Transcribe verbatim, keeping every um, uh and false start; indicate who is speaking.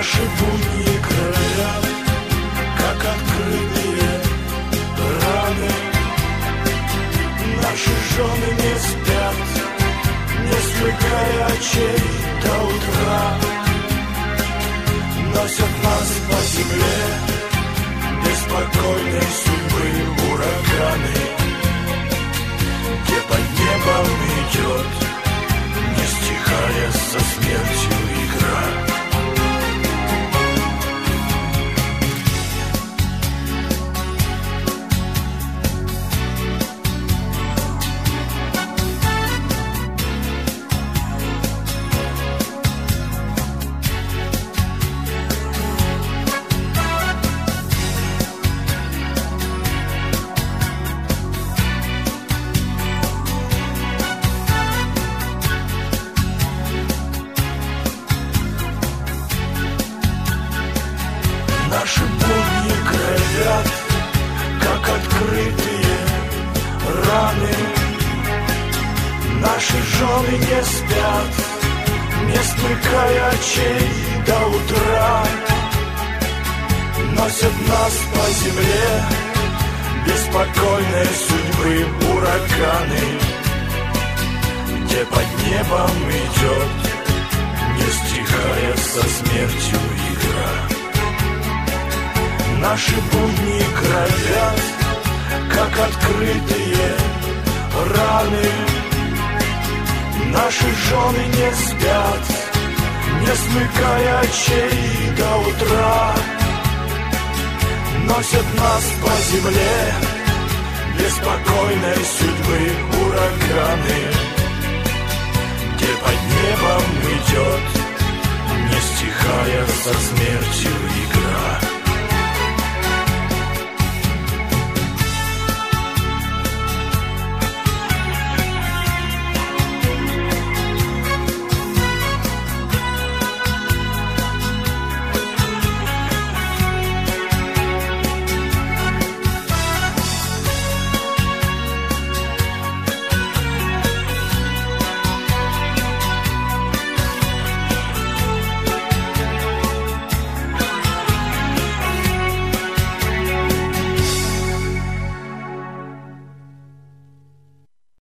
Speaker 1: Наши будни кровят, как открытые раны. Наши жены не спят, не смыкая очей до утра. Носят нас по земле беспокойной судьбы ураганы, где под небом идет, не стихая со смертью игра. Наши будни кровят, как открытые раны. Наши жены не спят, не смыкая очей до утра. Носят нас по земле беспокойной судьбы ураганы, где под небом идет, не стихая со смертью игра. Наши будни кровят, как открытые раны. Наши жены не спят, не смыкая очей до утра. Носят нас по земле беспокойной судьбы ураганы, где под небом идет, не стихая со смертью игра.